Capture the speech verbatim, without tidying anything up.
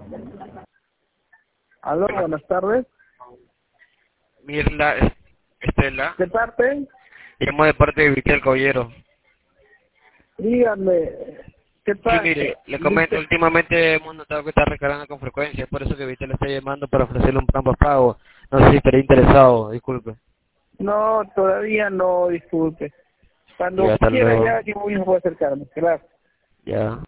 Aló, buenas tardes. Mirla, Estela, ¿De parte? llamo de parte de Vitel Caballero. Dígame, ¿qué Sí, pasa? mire, le comento, últimamente hemos notado que está recargando con frecuencia, es por eso que Vitel le está llamando para ofrecerle un plan pago. No sé si estaría interesado, disculpe. No, todavía no, disculpe. Y Cuando hasta quiera luego. ya, yo mismo voy a acercarme. Gracias. Ya.